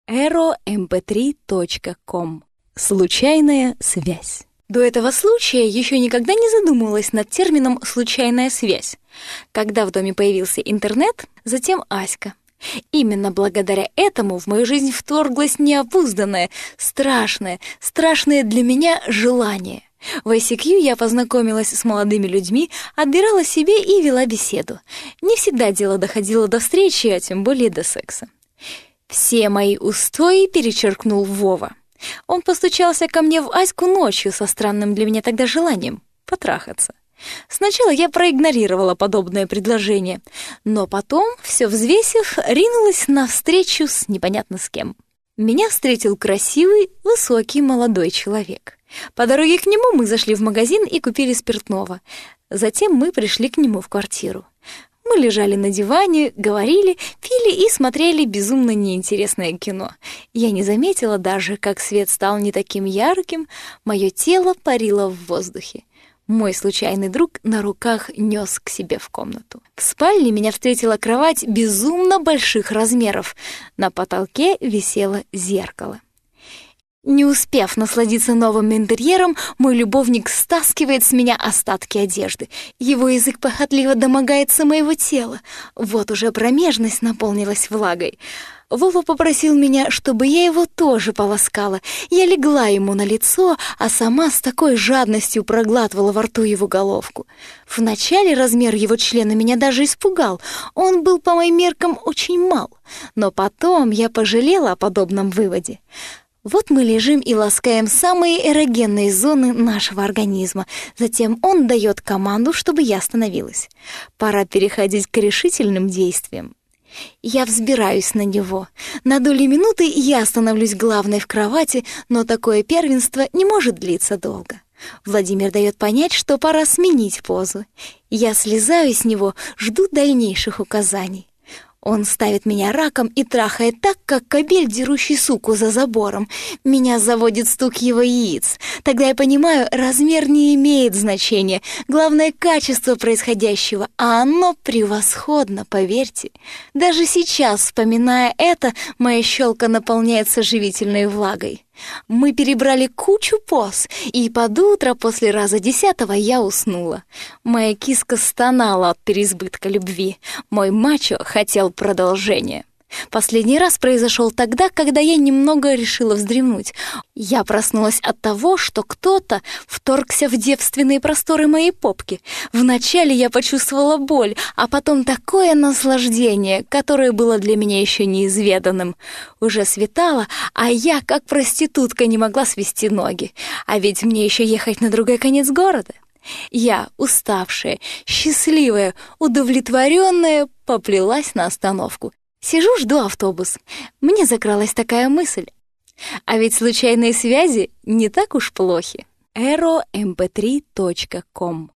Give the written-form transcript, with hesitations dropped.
ero.mp3.com. Случайная связь. До этого случая еще никогда не задумывалась над термином «случайная связь». Когда в доме появился интернет, затем Аська. Именно благодаря этому в мою жизнь вторглось необузданное, страшное для меня желание. В ICQ я познакомилась с молодыми людьми, отбирала себе и вела беседу. Не всегда дело доходило до встречи, а тем более до секса. Все мои устои перечеркнул Вова. Он постучался ко мне в Аську ночью со странным для меня тогда желанием — потрахаться. Сначала я проигнорировала подобное предложение, но потом, все взвесив, ринулась навстречу с непонятно с кем. Меня встретил красивый, высокий молодой человек. По дороге к нему мы зашли в магазин и купили спиртного. Затем мы пришли к нему в квартиру. Мы лежали на диване, говорили, пили и смотрели безумно неинтересное кино. Я не заметила даже, как свет стал не таким ярким, мое тело парило в воздухе. Мой случайный друг на руках нес к себе в комнату. В спальне меня встретила кровать безумно больших размеров. На потолке висело зеркало. Не успев насладиться новым интерьером, мой любовник стаскивает с меня остатки одежды. Его язык похотливо домогается моего тела. Вот уже промежность наполнилась влагой. Вова попросил меня, чтобы я его тоже поласкала. Я легла ему на лицо, а сама с такой жадностью проглатывала во рту его головку. Вначале размер его члена меня даже испугал. Он был по моим меркам очень мал. Но потом я пожалела о подобном выводе. Вот мы лежим и ласкаем самые эрогенные зоны нашего организма. Затем он дает команду, чтобы я остановилась. Пора переходить к решительным действиям. Я взбираюсь на него. На доли минуты я становлюсь главной в кровати, но такое первенство не может длиться долго. Владимир дает понять, что пора сменить позу. Я слезаю с него, жду дальнейших указаний. Он ставит меня раком и трахает так, как кобель, дерущий суку за забором. Меня заводит стук его яиц. Тогда я понимаю, размер не имеет значения. Главное — качество происходящего, а оно превосходно, поверьте. Даже сейчас, вспоминая это, моя щелка наполняется живительной влагой. Мы перебрали кучу поз, и под утро после раза 10-го я уснула. Моя киска стонала от переизбытка любви. Мой мачо хотел продолжения. Последний раз произошел тогда, когда я немного решила вздремнуть. Я проснулась от того, что кто-то вторгся в девственные просторы моей попки. Вначале я почувствовала боль, а потом такое наслаждение, которое было для меня еще неизведанным. Уже светало, а я, как проститутка, не могла свести ноги. А ведь мне еще ехать на другой конец города. Я, уставшая, счастливая, удовлетворенная, поплелась на остановку. Сижу, жду автобус. Мне закралась такая мысль. А ведь случайные связи не так уж плохи. ero.mp3.com